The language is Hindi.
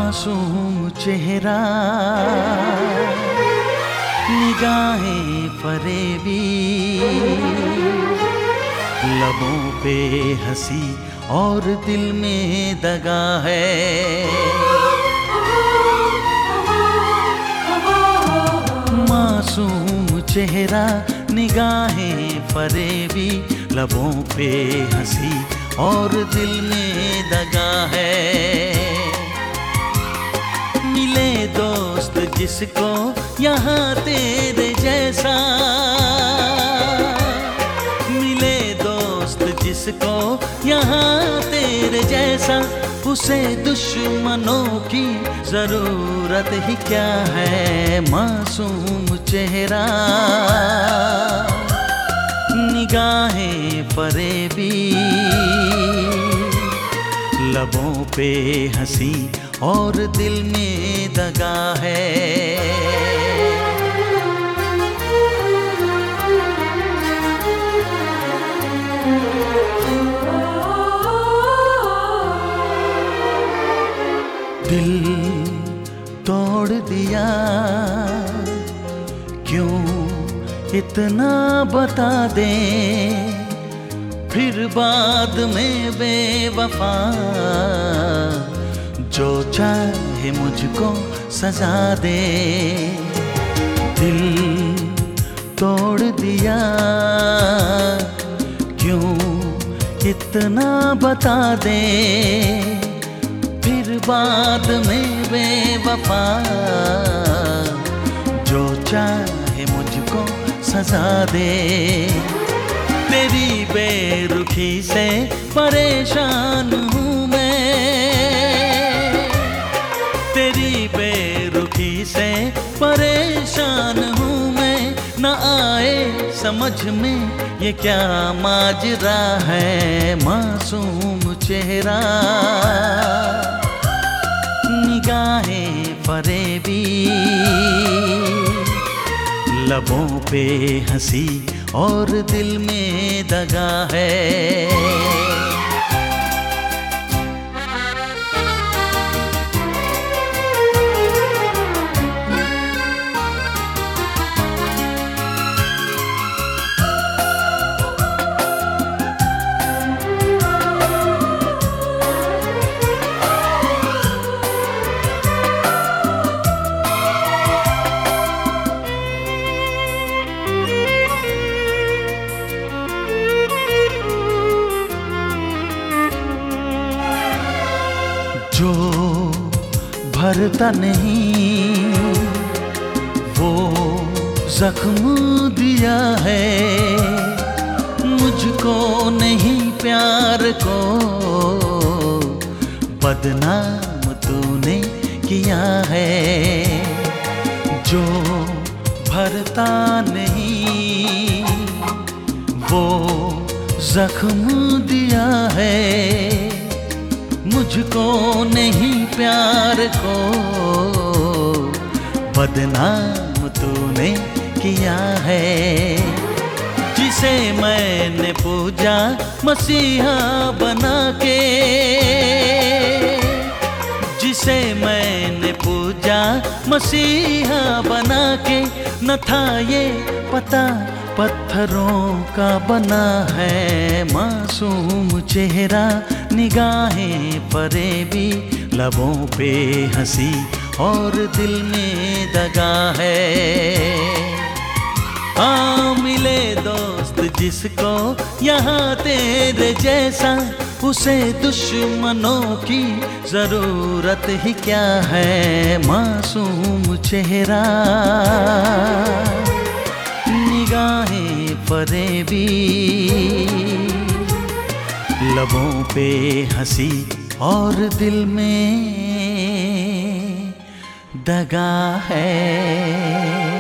मासूम चेहरा, निगाहें फरेबी, लबों पे हंसी और दिल में दगा है। मासूम चेहरा, निगाहें फरेबी, लबों पे हंसी और दिल में दगा है। मिले दोस्त जिसको यहाँ तेरे जैसा, मिले दोस्त जिसको यहाँ तेरे जैसा, उसे दुश्मनों की जरूरत ही क्या है। मासूम चेहरा, निगाहें फरेबी, लबों पे हंसी और दिल में दगा है। दिल तोड़ दिया क्यों इतना बता दे, फिर बाद में बेवफा जो चाहे मुझको सजा दे। दिल तोड़ दिया क्यों इतना बता दे, फिर बाद में बेवफा जो चाहे मुझको सजा दे। तेरी बेरुखी से परेशान हूँ मैं, तेरी बेरुखी से परेशान हूँ मैं। न आए समझ में ये क्या माजरा है। मासूम चेहरा, निगाहें फरेबी, लबों पे हंसी और दिल में दगा है। जो भरता नहीं वो जख्म दिया है, मुझको नहीं प्यार को बदनाम तूने किया है। जो भरता नहीं वो जख्म दिया है, मुझको नहीं प्यार को बदनाम तूने किया है। जिसे मैंने पूजा मसीहा बना के, जिसे मैंने पूजा मसीहा बना के, न था ये पता पत्थरों का बना है। मासूम चेहरा, निगाहें फरेबी, लबों पे हंसी और दिल में दगा है। मिले दोस्त जिसको यहाँ तेरे जैसा, उसे दुश्मनों की जरूरत ही क्या है। मासूम चेहरा, निगाहें फरेबी, लबों पे हंसी और दिल में दगा है।